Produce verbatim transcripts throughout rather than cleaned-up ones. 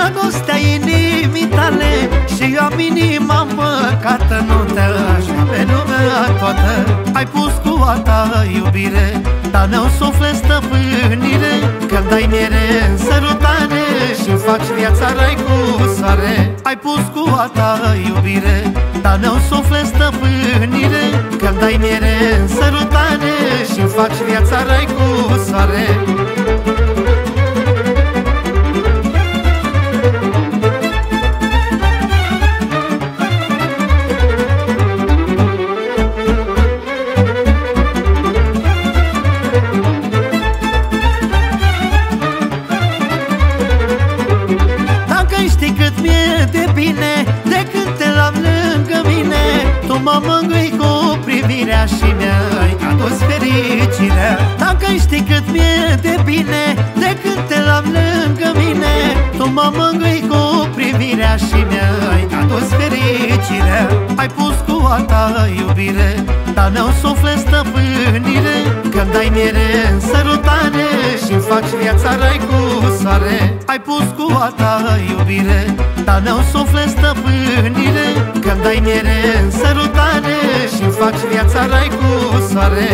dragostea inimii tale și eu am inima împăcată. Nu te așa pe lumea toată. Ai pus cu a ta iubire, dar n-au suflet stăpânire. Că-mi dai miere în sărutare și-mi faci viața rai cu soare. Ai pus cu a ta iubire, dar n-au suflet stăpânire. Că-mi dai miere în sărutare și-mi faci viața rai cu soare. Știi cât mi-e de bine de când te am lângă mine. Tu mă mângâi cu privirea și mi-ai adus fericirea. Dacă știi cât mi-e de bine de când te am lângă mine. Tu mă mângâi cu privirea și mi-ai adus fericirea. Ai pus cu a ta iubire, dar n-au suflet stăpânire. Că-mi dai miere în sărutare și-mi faci viața rai cu soare. Ai pus cu a ta iubire, dar n-au suflet stăpânire. Că-mi dai miere în sărutare și-mi faci viața rai cu soare.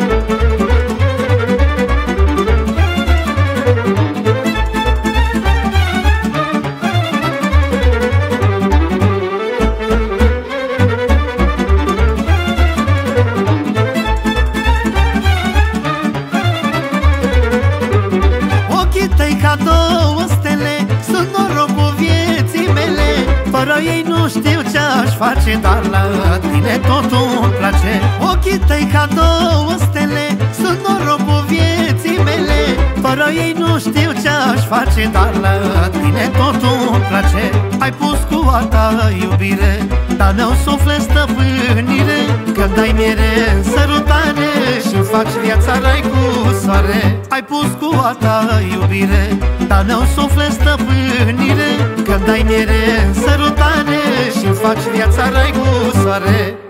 Ca două stele, sunt norocul vieții mele. Fără ei nu știu ce-aș face, dar la tine totul îmi place. Ochii tăi ca două stele, sunt norocul vieții mele. Fără ei nu știu ce-aș face, dar la tine totul îmi place. Ai pus cu a ta iubire, dar n-au suflet stăpânire. Că-mi dai miere în sărutare și-mi faci viața rai cu soare. Ai pus cu a ta iubire, dar n-au suflet stăpânire. Că-mi dai miere în sărutare și-mi faci viața rai cu soare.